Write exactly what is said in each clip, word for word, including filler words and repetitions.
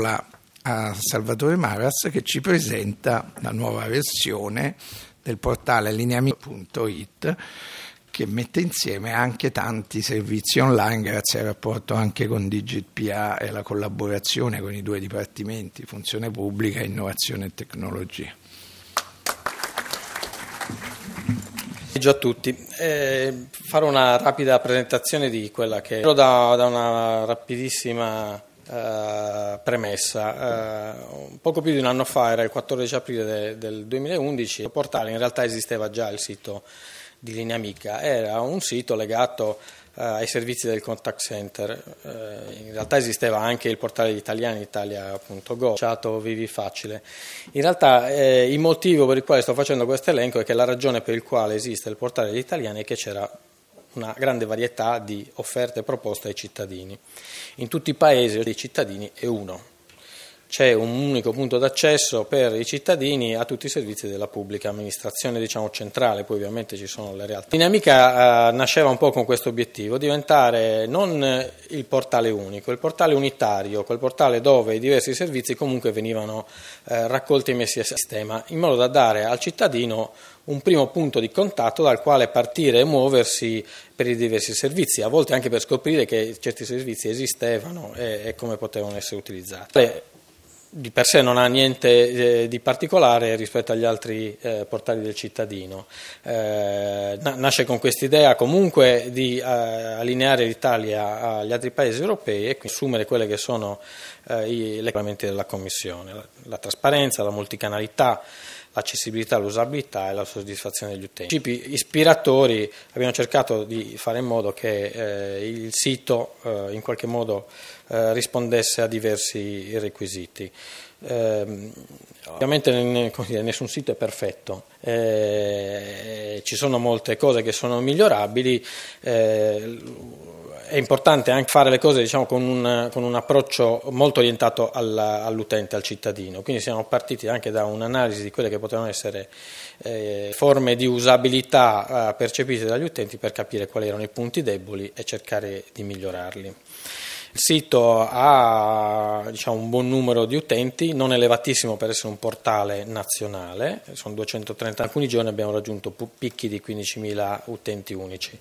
parola a Salvatore Maras, che ci presenta la nuova versione del portale lineamica punto it, che mette insieme anche tanti servizi online grazie al rapporto anche con Digit P A e la collaborazione con i due dipartimenti, funzione pubblica, innovazione e tecnologia. Ciao a tutti, eh, farò una rapida presentazione di quella che è da, da una rapidissima eh, premessa. Eh, poco più di un anno fa, era il quattordici aprile de, del duemilaundici, il portale in realtà esisteva già, il sito di Lineamica, era un sito legato eh, ai servizi del contact center. Eh, in realtà esisteva anche il portale di Italiani, italia punto go, ciato vivi facile. In realtà eh, il motivo per il quale sto facendo questo elenco è che la ragione per il quale esiste il portale di Italiani è che c'era una grande varietà di offerte e proposte ai cittadini. In tutti i paesi dei cittadini è uno. C'è un unico punto d'accesso per i cittadini a tutti i servizi della pubblica amministrazione, diciamo centrale, poi ovviamente ci sono le realtà. Lineamica eh, nasceva un po' con questo obiettivo, diventare non il portale unico, il portale unitario, quel portale dove i diversi servizi comunque venivano eh, raccolti e messi a sistema, in modo da dare al cittadino un primo punto di contatto dal quale partire e muoversi per i diversi servizi, a volte anche per scoprire che certi servizi esistevano e, e come potevano essere utilizzati. Di per sé non ha niente eh, di particolare rispetto agli altri eh, portali del cittadino. Eh, nasce con quest'idea comunque di eh, allineare l'Italia agli altri paesi europei e quindi assumere quelle che sono eh, i regolamenti della Commissione, la, la trasparenza, la multicanalità, l'accessibilità, l'usabilità e la soddisfazione degli utenti. Principi ispiratori, abbiamo cercato di fare in modo che eh, il sito eh, in qualche modo eh, rispondesse a diversi requisiti. Eh, ovviamente nessun sito è perfetto, eh, ci sono molte cose che sono migliorabili. Eh, È importante anche fare le cose, diciamo, con un, con un approccio molto orientato alla, all'utente, al cittadino. Quindi siamo partiti anche da un'analisi di quelle che potevano essere eh, forme di usabilità eh, percepite dagli utenti per capire quali erano i punti deboli e cercare di migliorarli. Il sito ha, diciamo, un buon numero di utenti, non elevatissimo per essere un portale nazionale, sono duecentotrenta, in alcuni giorni abbiamo raggiunto picchi di quindicimila utenti unici.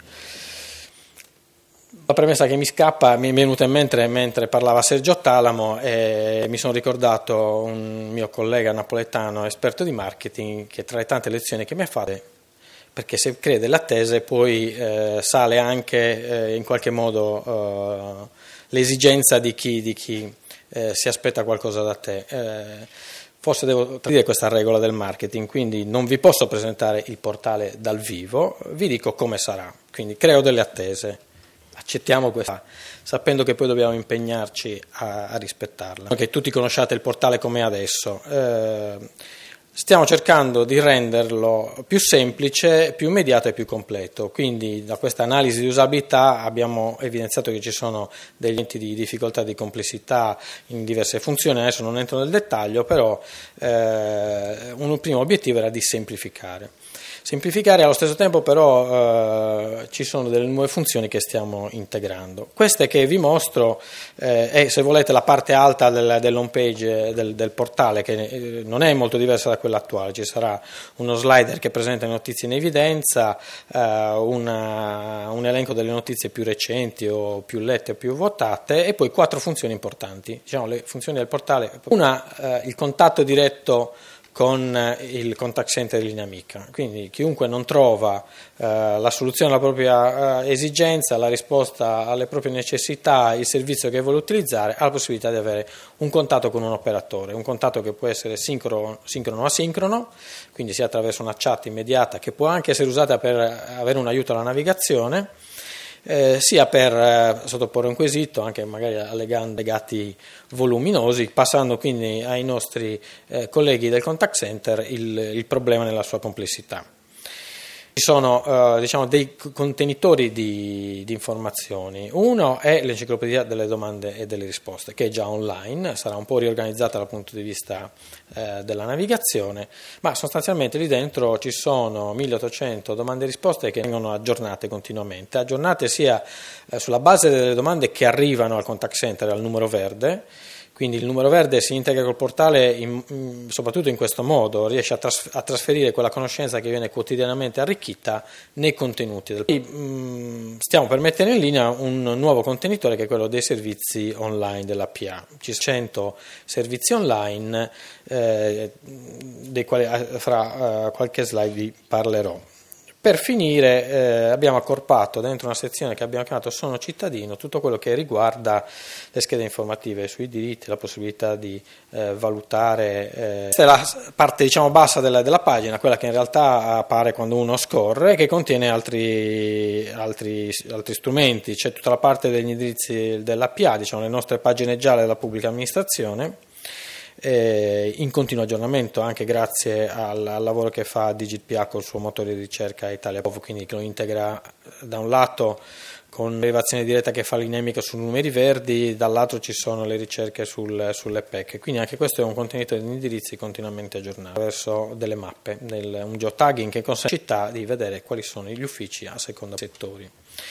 La premessa che mi scappa mi è venuta in mente mentre parlava Sergio Talamo e mi sono ricordato un mio collega napoletano esperto di marketing che tra le tante lezioni che mi ha fatto, perché se crede la tese poi eh, sale anche eh, in qualche modo eh, l'esigenza di chi, di chi eh, si aspetta qualcosa da te. Eh, forse devo dire questa regola del marketing, quindi non vi posso presentare il portale dal vivo, vi dico come sarà, quindi creo delle attese. Accettiamo questa, sapendo che poi dobbiamo impegnarci a, a rispettarla. Che tutti conosciate il portale come adesso. Eh, stiamo cercando di renderlo più semplice, più immediato e più completo. Quindi da questa analisi di usabilità abbiamo evidenziato che ci sono degli enti di difficoltà, di complessità in diverse funzioni. Adesso non entro nel dettaglio, però eh, un primo obiettivo era di semplificare. Semplificare allo stesso tempo però eh, ci sono delle nuove funzioni che stiamo integrando. Queste che vi mostro eh, è, se volete, la parte alta del, dell'home page del, del portale, che eh, non è molto diversa da quella attuale. Ci sarà uno slider che presenta le notizie in evidenza, eh, una, un elenco delle notizie più recenti o più lette o più votate e poi quattro funzioni importanti, diciamo le funzioni del portale. Una, eh, il contatto diretto con il contact center di Lineamica, quindi chiunque non trova eh, la soluzione alla propria eh, esigenza, la risposta alle proprie necessità, il servizio che vuole utilizzare, ha la possibilità di avere un contatto con un operatore, un contatto che può essere sincrono, sincrono o asincrono, quindi sia attraverso una chat immediata che può anche essere usata per avere un aiuto alla navigazione, Eh, sia per eh, sottoporre un quesito, anche magari allegando legati voluminosi, passando quindi ai nostri eh, colleghi del contact center il, il problema nella sua complessità. Ci sono eh, diciamo dei contenitori di, di informazioni. Uno è l'enciclopedia delle domande e delle risposte, che è già online, sarà un po' riorganizzata dal punto di vista eh, della navigazione, ma sostanzialmente lì dentro ci sono milleottocento domande e risposte che vengono aggiornate continuamente, aggiornate sia eh, sulla base delle domande che arrivano al contact center, al numero verde, Quindi il numero verde si integra col portale in, in, soprattutto in questo modo, riesce a, tras- a trasferire quella conoscenza che viene quotidianamente arricchita nei contenuti. Del... E, mh, stiamo per mettere in linea un nuovo contenitore che è quello dei servizi online della P A. Ci sono cento servizi online, eh, dei quali fra uh, qualche slide vi parlerò. Per finire eh, abbiamo accorpato dentro una sezione che abbiamo chiamato Sono cittadino tutto quello che riguarda le schede informative sui diritti, la possibilità di eh, valutare, eh, questa è la parte diciamo bassa della, della pagina, quella che in realtà appare quando uno scorre, che contiene altri, altri, altri strumenti. C'è tutta la parte degli indirizzi della P A, diciamo le nostre pagine gialle della pubblica amministrazione, Eh, in continuo aggiornamento anche grazie al, al lavoro che fa DigitPA col suo motore di ricerca Italia Povo, quindi che lo integra da un lato con derivazione diretta che fa l'inemica su numeri verdi, dall'altro ci sono le ricerche sul, sulle P E C, quindi anche questo è un contenitore di indirizzi continuamente aggiornato attraverso delle mappe, del, un geotagging che consente alla città di vedere quali sono gli uffici a seconda dei settori.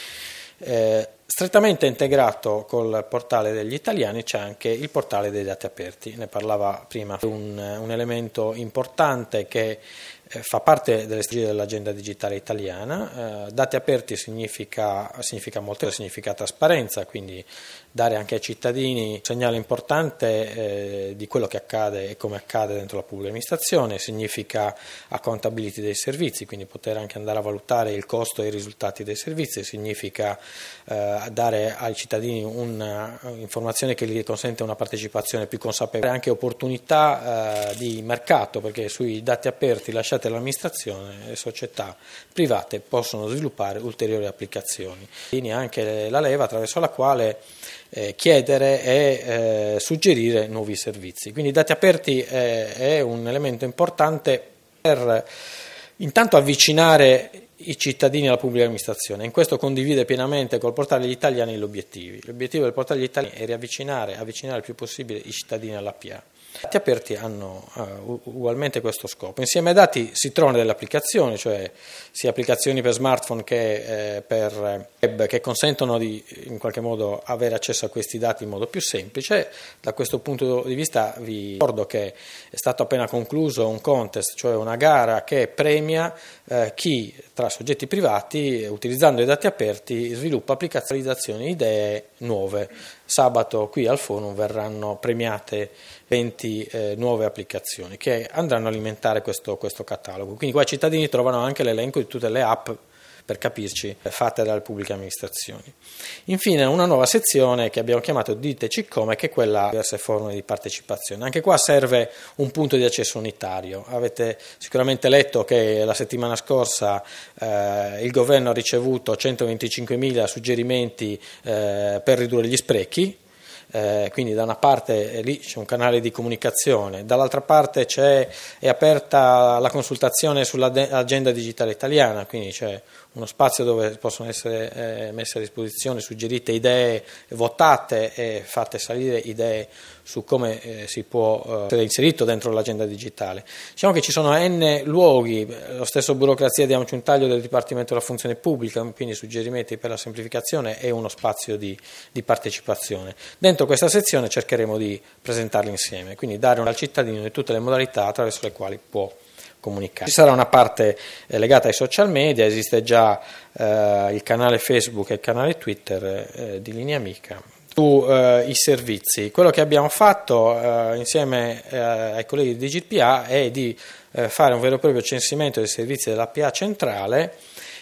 Eh, strettamente integrato col portale degli italiani c'è anche il portale dei dati aperti, ne parlava prima, un, un elemento importante che eh, fa parte delle strategie dell'agenda digitale italiana. Eh, dati aperti significa, significa molto, significa trasparenza, quindi dare anche ai cittadini un segnale importante eh, di quello che accade e come accade dentro la pubblica amministrazione, significa accountability dei servizi, quindi poter anche andare a valutare il costo e i risultati dei servizi, significa eh, dare ai cittadini un'informazione che gli consente una partecipazione più consapevole, anche opportunità eh, di mercato, perché sui dati aperti lasciati all'amministrazione le società private possono sviluppare ulteriori applicazioni. Quindi anche la leva attraverso la quale Eh, chiedere e eh, suggerire nuovi servizi. Quindi i dati aperti eh, è un elemento importante per intanto avvicinare i cittadini alla pubblica amministrazione. In questo condivide pienamente col portale degli italiani gli obiettivi. L'obiettivo del portale degli italiani è riavvicinare, avvicinare il più possibile i cittadini alla P A. I dati aperti hanno uh, ugualmente questo scopo. Insieme ai dati si trovano delle applicazioni, cioè sia applicazioni per smartphone che eh, per web, che consentono di in qualche modo avere accesso a questi dati in modo più semplice. Da questo punto di vista vi ricordo che è stato appena concluso un contest, cioè una gara che premia eh, chi tra soggetti privati, utilizzando i dati aperti, sviluppa applicazioni, idee nuove. Sabato qui al Forum verranno premiate venti eh, nuove applicazioni che andranno a alimentare questo, questo catalogo. Quindi qua i cittadini trovano anche l'elenco di tutte le app, per capirci, fatte dalle pubbliche amministrazioni. Infine una nuova sezione che abbiamo chiamato Diteci come, che è quella di diverse forme di partecipazione. Anche qua serve un punto di accesso unitario. Avete sicuramente letto che la settimana scorsa eh, il governo ha ricevuto centoventicinquemila suggerimenti eh, per ridurre gli sprechi. Eh, quindi da una parte eh, lì c'è un canale di comunicazione, dall'altra parte c'è, è aperta la consultazione sull'agenda digitale italiana, quindi c'è uno spazio dove possono essere eh, messe a disposizione, suggerite idee, votate e fatte salire idee su come eh, si può eh, essere inserito dentro l'agenda digitale. Diciamo che ci sono n luoghi, lo stesso burocrazia diamo un taglio del Dipartimento della Funzione Pubblica, quindi suggerimenti per la semplificazione e uno spazio di, di partecipazione. Dentro questa sezione cercheremo di presentarli insieme, quindi dare al cittadino di tutte le modalità attraverso le quali può comunicare. Ci sarà una parte eh, legata ai social media, esiste già eh, il canale Facebook e il canale Twitter eh, di Linea Amica. Su eh, i servizi, quello che abbiamo fatto eh, insieme eh, ai colleghi di DigitPA è di eh, fare un vero e proprio censimento dei servizi della P A centrale,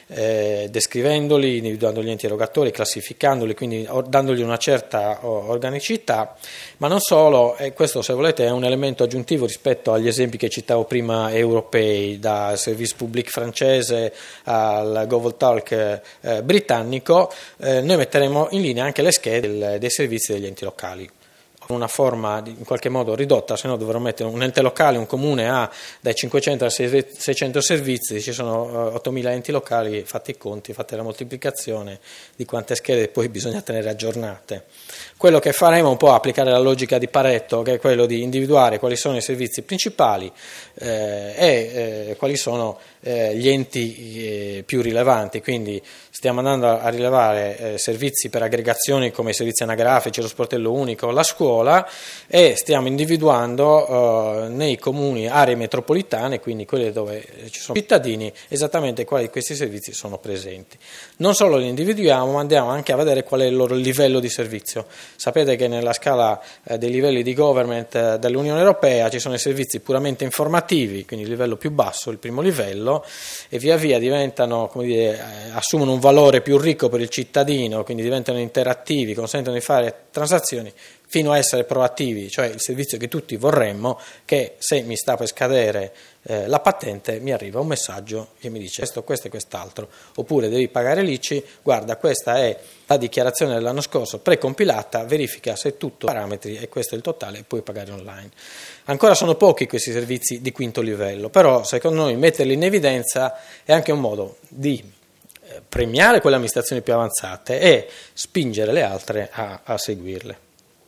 Eh, descrivendoli, individuando gli enti erogatori, classificandoli, quindi or- dandogli una certa o- organicità, ma non solo, e questo se volete è un elemento aggiuntivo rispetto agli esempi che citavo prima europei, dal service public francese al GovTalk eh, britannico. Eh, noi metteremo in linea anche le schede del, dei servizi degli enti locali. Una forma in qualche modo ridotta, se no dovrò mettere un ente locale, un comune ha dai cinquecento ai seicento servizi, ci sono ottomila enti locali, fatti i conti, fate la moltiplicazione di quante schede poi bisogna tenere aggiornate. Quello che faremo è un po' applicare la logica di Pareto, che è quello di individuare quali sono i servizi principali eh, e eh, quali sono eh, gli enti eh, più rilevanti, quindi stiamo andando a rilevare eh, servizi per aggregazioni come i servizi anagrafici, lo sportello unico, la scuola, e stiamo individuando eh, nei comuni aree metropolitane, quindi quelle dove ci sono cittadini, esattamente quali di questi servizi sono presenti. Non solo li individuiamo, ma andiamo anche a vedere qual è il loro livello di servizio. Sapete che nella scala eh, dei livelli di government eh, dell'Unione Europea ci sono i servizi puramente informativi, quindi il livello più basso, il primo livello, e via via diventano, come dire, eh, assumono un valore più ricco per il cittadino, quindi diventano interattivi, consentono di fare transazioni, fino a essere proattivi, cioè il servizio che tutti vorremmo, che se mi sta per scadere eh, la patente mi arriva un messaggio che mi dice questo, questo e quest'altro, oppure devi pagare l'I C I, guarda, questa è la dichiarazione dell'anno scorso precompilata, verifica se tutto i parametri e questo è il totale e puoi pagare online. Ancora sono pochi questi servizi di quinto livello, però secondo noi metterli in evidenza è anche un modo di premiare quelle amministrazioni più avanzate e spingere le altre a, a seguirle.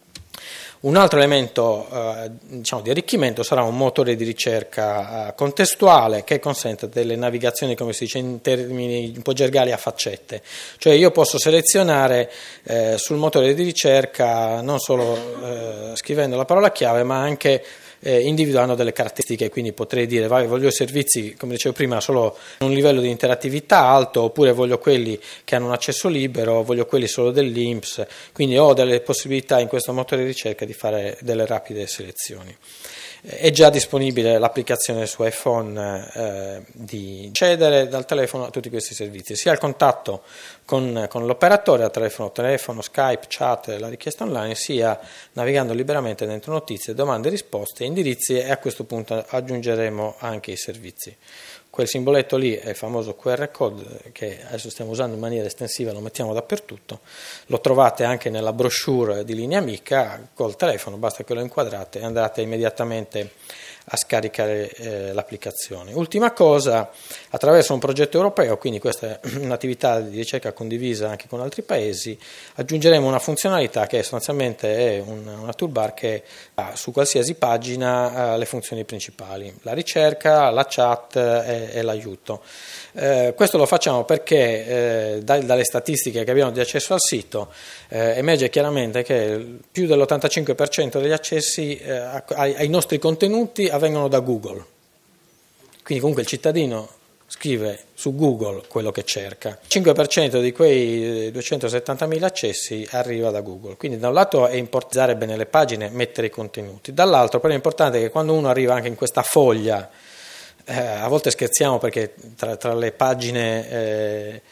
Un altro elemento eh, diciamo, di arricchimento sarà un motore di ricerca eh, contestuale che consente delle navigazioni, come si dice in termini un po' gergali, a faccette. Cioè io posso selezionare eh, sul motore di ricerca non solo eh, scrivendo la parola chiave, ma anche eh, individuando delle caratteristiche, quindi potrei dire vai, voglio servizi, come dicevo prima, solo a un livello di interattività alto, oppure voglio quelli che hanno un accesso libero, voglio quelli solo dell'I N P S, quindi ho delle possibilità in questo motore di ricerca di fare delle rapide selezioni. È già disponibile l'applicazione su iPhone eh, di accedere dal telefono a tutti questi servizi, sia il contatto con, con l'operatore a telefono, telefono, Skype, chat, la richiesta online, sia navigando liberamente dentro notizie, domande, risposte, indirizzi, e a questo punto aggiungeremo anche i servizi. Quel simboletto lì è il famoso Q R code che adesso stiamo usando in maniera estensiva, lo mettiamo dappertutto, lo trovate anche nella brochure di Linea Amica, col telefono basta che lo inquadrate e andate immediatamente a scaricare eh, l'applicazione. Ultima cosa, attraverso un progetto europeo, quindi questa è un'attività di ricerca condivisa anche con altri paesi, aggiungeremo una funzionalità che sostanzialmente è un, una toolbar che ha su qualsiasi pagina eh, le funzioni principali, la ricerca, la chat e, e l'aiuto. Eh, questo lo facciamo perché eh, dai, dalle statistiche che abbiamo di accesso al sito eh, emerge chiaramente che più dell'ottantacinque per cento degli accessi eh, ai, ai nostri contenuti avvengono da Google, quindi comunque il cittadino scrive su Google quello che cerca, il cinque per cento di quei duecentosettantamila accessi arriva da Google, quindi da un lato è importante bene le pagine, mettere i contenuti, dall'altro però è importante che quando uno arriva anche in questa foglia, eh, a volte scherziamo perché tra, tra le pagine eh,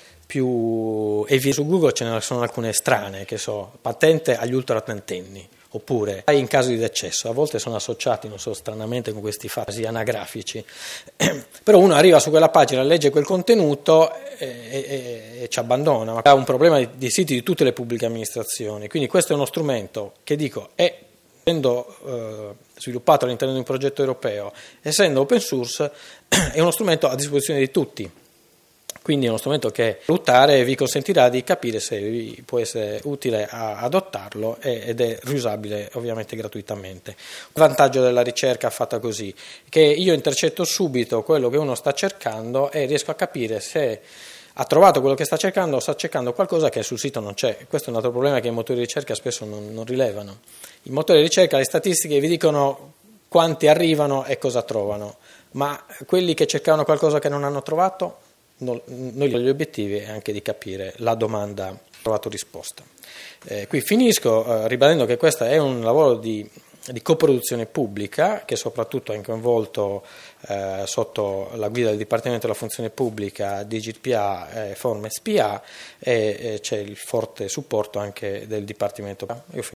più evidenti su Google ce ne sono alcune strane, che so, patente agli ultraottantenni, oppure in caso di decesso, a volte sono associati, non so, stranamente con questi fasi anagrafici, però uno arriva su quella pagina, legge quel contenuto e, e, e ci abbandona, ma ha un problema di, di siti di tutte le pubbliche amministrazioni, quindi questo è uno strumento che dico è, essendo eh, sviluppato all'interno di un progetto europeo, essendo open source, è uno strumento a disposizione di tutti. Quindi è uno strumento che valutare vi consentirà di capire se vi può essere utile a adottarlo ed è riusabile ovviamente gratuitamente. Il vantaggio della ricerca fatta così è che io intercetto subito quello che uno sta cercando e riesco a capire se ha trovato quello che sta cercando o sta cercando qualcosa che sul sito non c'è. Questo è un altro problema che i motori di ricerca spesso non, non rilevano. I motori di ricerca, le statistiche vi dicono quanti arrivano e cosa trovano, ma quelli che cercavano qualcosa che non hanno trovato, noi gli obiettivi è anche di capire la domanda trovato risposta. Eh, qui finisco eh, ribadendo che questo è un lavoro di, di coproduzione pubblica che soprattutto ha coinvolto eh, sotto la guida del Dipartimento della Funzione Pubblica, DigitPA e Form S P A, e, e c'è il forte supporto anche del Dipartimento. Io